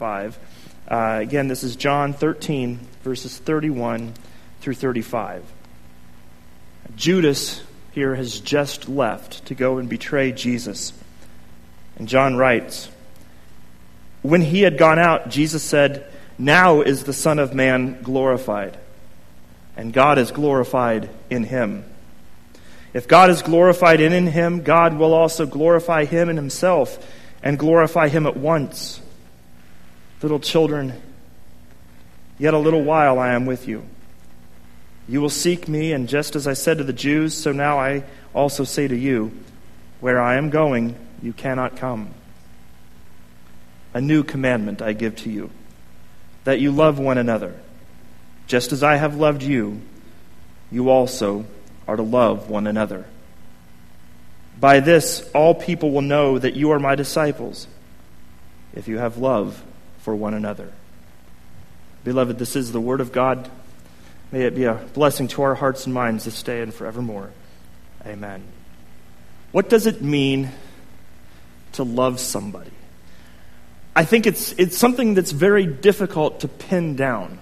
5. Again, this is John 13, verses 31 through 35. Judas here has just left to go and betray Jesus. And John writes, "When he had gone out, Jesus said, 'Now is the Son of Man glorified, and God is glorified in him. If God is glorified in him, God will also glorify him in himself, and glorify him at once. Little children, yet a little while I am with you. You will seek me, and just as I said to the Jews, so now I also say to you, where I am going, you cannot come. A new commandment I give to you, that you love one another. Just as I have loved you, you also are to love one another. By this, all people will know that you are my disciples, if you have love for one another.'" Beloved, this is the word of God. May it be a blessing to our hearts and minds this day and forevermore. Amen. What does it mean to love somebody? I think it's something that's very difficult to pin down.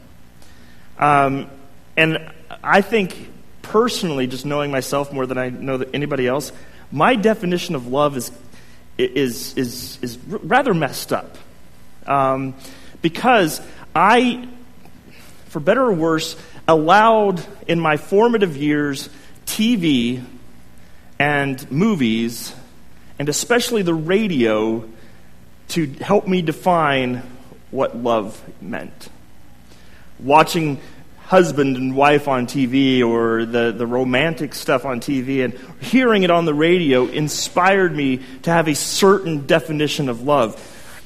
And I think personally, just knowing myself more than I know anybody else, my definition of love is rather messed up. Because I, for better or worse, allowed in my formative years TV and movies, and especially the radio, to help me define what love meant. Watching husband and wife on TV, or the romantic stuff on TV, and hearing it on the radio inspired me to have a certain definition of love.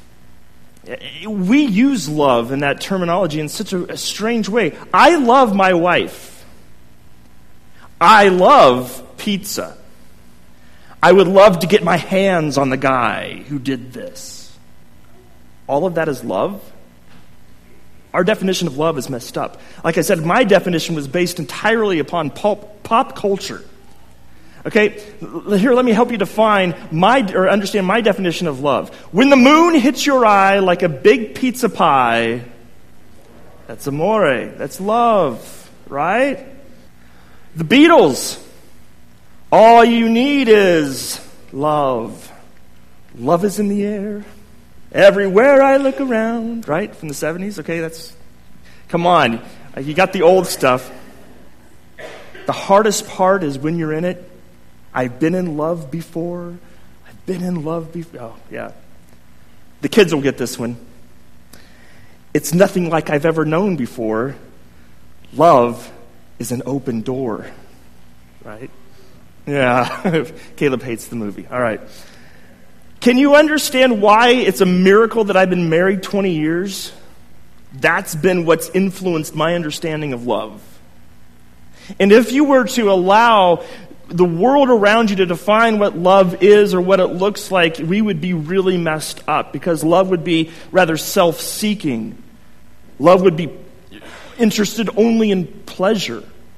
We use love in that terminology in such a strange way. I love my wife. I love pizza. I would love to get my hands on the guy who did this. All of that is love? Our definition of love is messed up. Like I said, my definition was based entirely upon pop culture. Okay, here, let me help you define understand my definition of love. When the moon hits your eye like a big pizza pie, that's amore, that's love, right? The Beatles, all you need is love. Love is in the air, everywhere I look around, right? From the 70s, okay, come on, you got the old stuff. The hardest part is when you're in it. I've been in love before. Oh, yeah. The kids will get this one. It's nothing like I've ever known before. Love is an open door. Right? Yeah. Caleb hates the movie. All right. Can you understand why it's a miracle that I've been married 20 years? That's been what's influenced my understanding of love. And if you were to allow the world around you to define what love is or what it looks like, we would be really messed up, because love would be rather self-seeking. Love would be interested only in pleasure.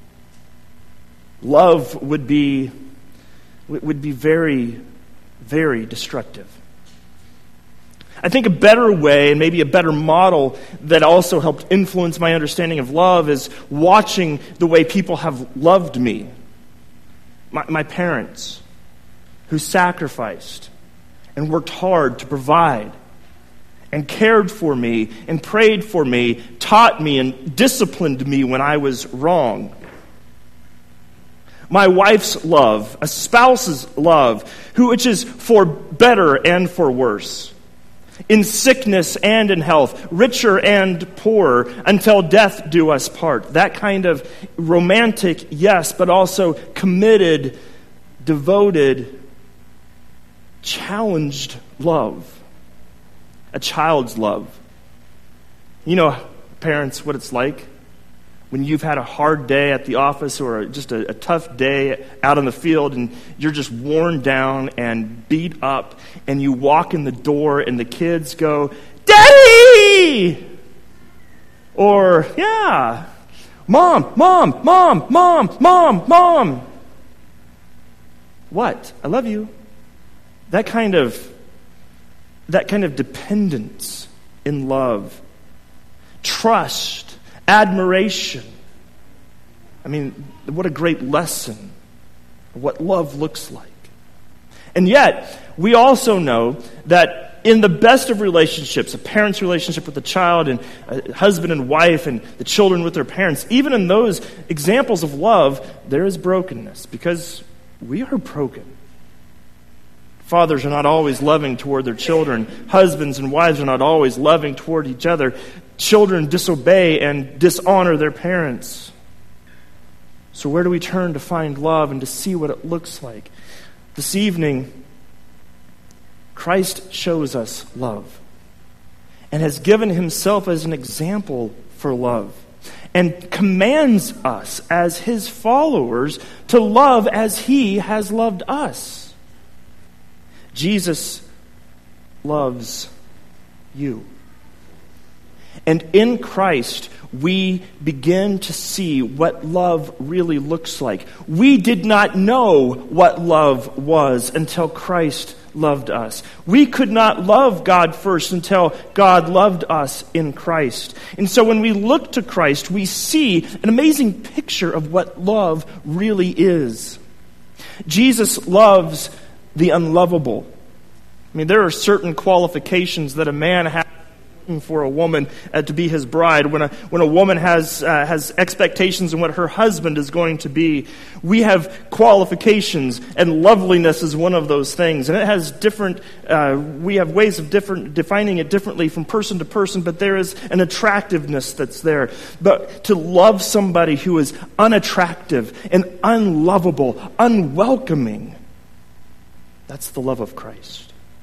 Love would be very, very destructive. I think a better way, and maybe a better model that also helped influence my understanding of love, is watching the way people have loved me. My parents, who sacrificed and worked hard to provide and cared for me and prayed for me, taught me and disciplined me when I was wrong. My wife's love, a spouse's love, which is for better and for worse, in sickness and in health, richer and poorer, until death do us part. That kind of romantic, yes, but also committed, devoted, challenged love. A child's love. You know, parents, what it's like when you've had a hard day at the office, or just a tough day out in the field, and you're just worn down and beat up, and you walk in the door and the kids go, "Daddy!" Or, "Yeah, Mom, Mom, Mom, Mom, Mom, Mom." What? I love you. That kind of dependence in love, trust, admiration. I mean, what a great lesson of what love looks like. And yet, we also know that in the best of relationships, a parent's relationship with a child and a husband and wife and the children with their parents, even in those examples of love, there is brokenness because we are broken. Fathers are not always loving toward their children. Husbands and wives are not always loving toward each other. Children disobey and dishonor their parents. So where do we turn to find love and to see what it looks like? This evening, Christ shows us love and has given himself as an example for love and commands us as his followers to love as he has loved us. Jesus loves you. And in Christ, we begin to see what love really looks like. We did not know what love was until Christ loved us. We could not love God first until God loved us in Christ. And so when we look to Christ, we see an amazing picture of what love really is. Jesus loves the unlovable. I mean, there are certain qualifications that a man has for a woman to be his bride. When a woman has expectations in what her husband is going to be, we have qualifications, and loveliness is one of those things. And it has different. We have ways of defining it differently from person to person, but there is an attractiveness that's there. But to love somebody who is unattractive and unlovable, unwelcoming, that's the love of Christ.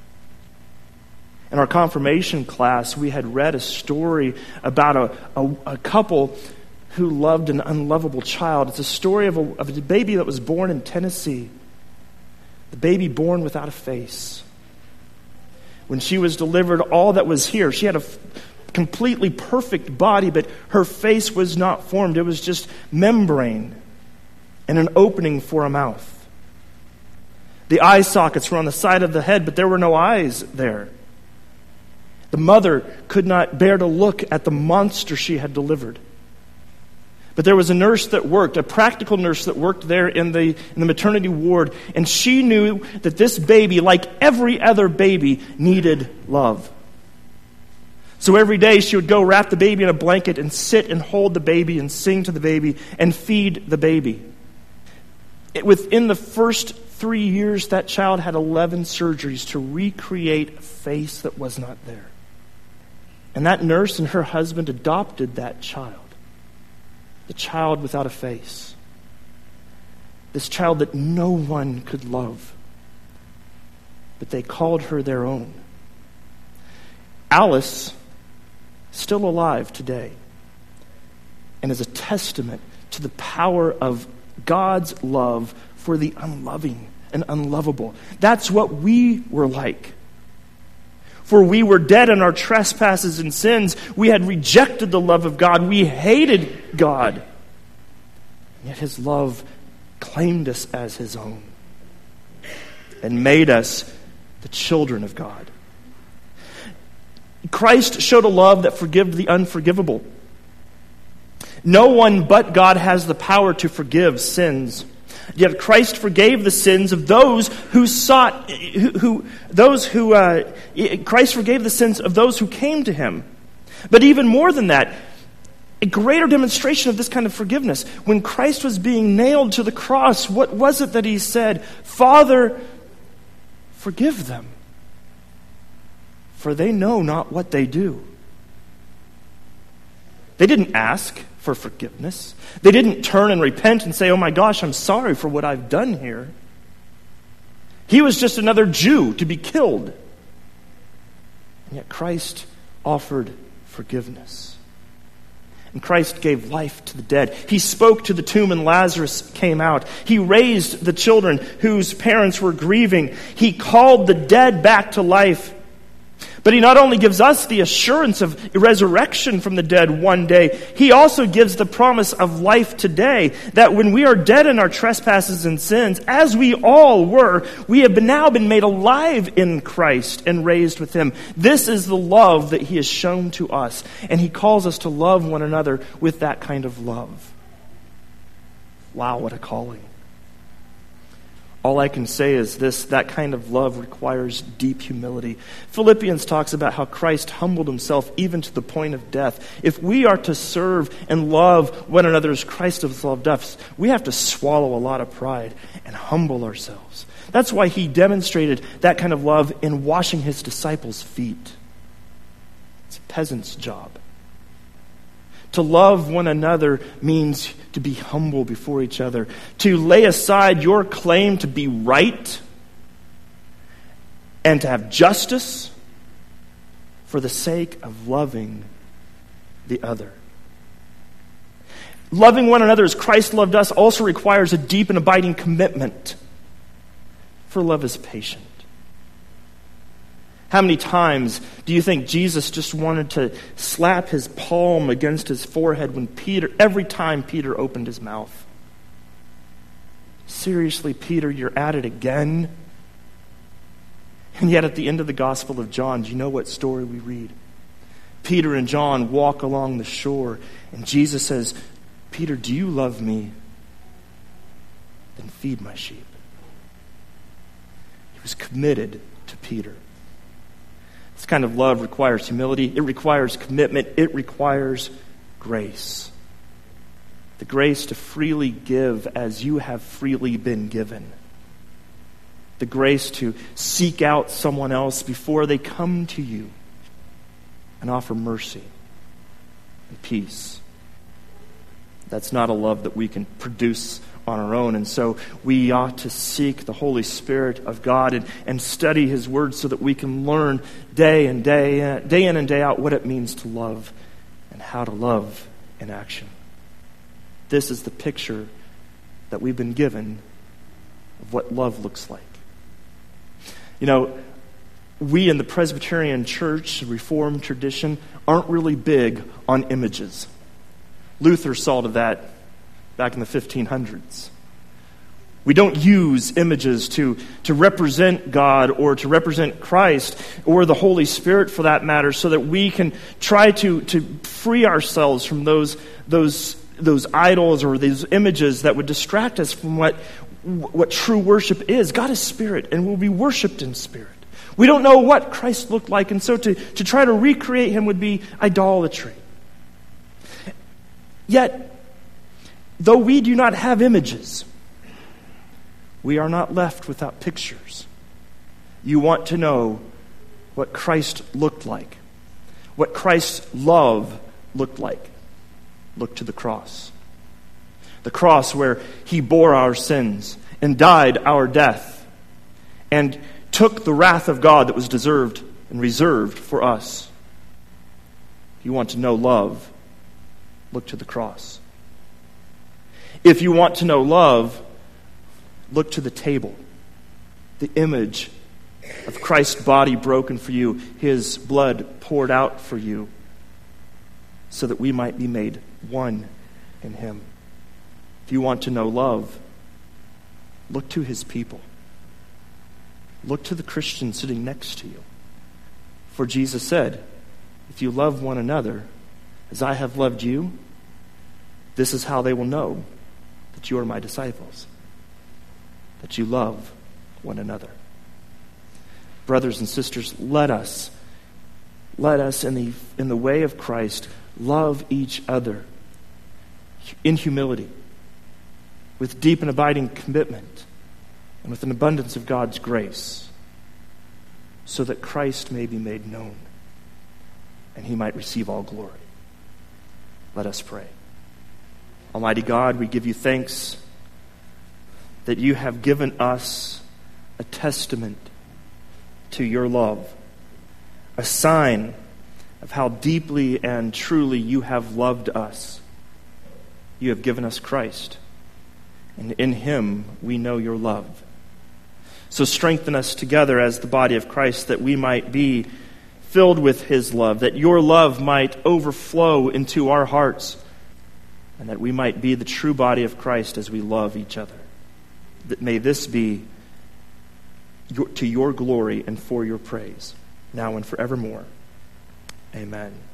In our confirmation class, we had read a story about a couple who loved an unlovable child. It's a story of a baby that was born in Tennessee. The baby born without a face. When she was delivered, all that was here, she had a completely perfect body, but her face was not formed. It was just membrane and an opening for a mouth. The eye sockets were on the side of the head, but there were no eyes there. The mother could not bear to look at the monster she had delivered. But there was a nurse that worked, a practical nurse that worked there in the maternity ward, and she knew that this baby, like every other baby, needed love. So every day she would go wrap the baby in a blanket and sit and hold the baby and sing to the baby and feed the baby. Within the first 3 years, that child had 11 surgeries to recreate a face that was not there. And that nurse and her husband adopted that child. The child without a face. This child that no one could love. But they called her their own. Alice, still alive today, and is a testament to the power of God's love for the unloving and unlovable. That's what we were like. For we were dead in our trespasses and sins. We had rejected the love of God. We hated God. Yet his love claimed us as his own and made us the children of God. Christ showed a love that forgave the unforgivable. No one but God has the power to forgive sins. Yet Christ forgave the sins of those who Christ forgave the sins of those who came to him. But even more than that, a greater demonstration of this kind of forgiveness. When Christ was being nailed to the cross, what was it that he said? Father, forgive them, for they know not what they do. They didn't ask for forgiveness. They didn't turn and repent and say, oh my gosh, I'm sorry for what I've done here. He was just another Jew to be killed. And yet Christ offered forgiveness. And Christ gave life to the dead. He spoke to the tomb and Lazarus came out. He raised the children whose parents were grieving. He called the dead back to life. But he not only gives us the assurance of resurrection from the dead one day, he also gives the promise of life today, that when we are dead in our trespasses and sins, as we all were, we have now been made alive in Christ and raised with him. This is the love that he has shown to us, and he calls us to love one another with that kind of love. Wow, what a calling. All I can say is this: that kind of love requires deep humility. Philippians talks about how Christ humbled himself even to the point of death. If we are to serve and love one another as Christ has loved us, we have to swallow a lot of pride and humble ourselves. That's why he demonstrated that kind of love in washing his disciples' feet. It's a peasant's job. To love one another means to be humble before each other, to lay aside your claim to be right and to have justice for the sake of loving the other. Loving one another as Christ loved us also requires a deep and abiding commitment, for love is patient. How many times do you think Jesus just wanted to slap his palm against his forehead every time Peter opened his mouth? Seriously, Peter, you're at it again? And yet at the end of the Gospel of John, do you know what story we read? Peter and John walk along the shore, and Jesus says, Peter, do you love me? Then feed my sheep. He was committed to Peter. This kind of love requires humility. It requires commitment. It requires grace. The grace to freely give as you have freely been given. The grace to seek out someone else before they come to you and offer mercy and peace. That's not a love that we can produce on our own. And so we ought to seek the Holy Spirit of God and study his word so that we can learn day in and day out what it means to love and how to love in action. This is the picture that we've been given of what love looks like. You know, we in the Presbyterian Church, Reformed tradition, aren't really big on images. Luther saw to that back in the 1500s. We don't use images to represent God or to represent Christ or the Holy Spirit for that matter, so that we can try to free ourselves from those idols or these images that would distract us from what true worship is. God is spirit and will be worshipped in spirit. We don't know what Christ looked like, and so to try to recreate him would be idolatry. Yet, though we do not have images, we are not left without pictures. You want to know what Christ looked like, what Christ's love looked like. Look to the cross. The cross where he bore our sins and died our death and took the wrath of God that was deserved and reserved for us. If you want to know love, look to the cross. If you want to know love, look to the table, the image of Christ's body broken for you, his blood poured out for you, so that we might be made one in him. If you want to know love, look to his people. Look to the Christian sitting next to you. For Jesus said, if you love one another as I have loved you, this is how they will know that you are my disciples, that you love one another. Brothers and sisters, let us in the way of Christ love each other in humility, with deep and abiding commitment, and with an abundance of God's grace, so that Christ may be made known and he might receive all glory. Let us pray. Almighty God, we give you thanks that you have given us a testament to your love, a sign of how deeply and truly you have loved us. You have given us Christ, and in him we know your love. So strengthen us together as the body of Christ, that we might be filled with his love, that your love might overflow into our hearts, and that we might be the true body of Christ as we love each other. That may this be to your glory and for your praise, now and forevermore. Amen.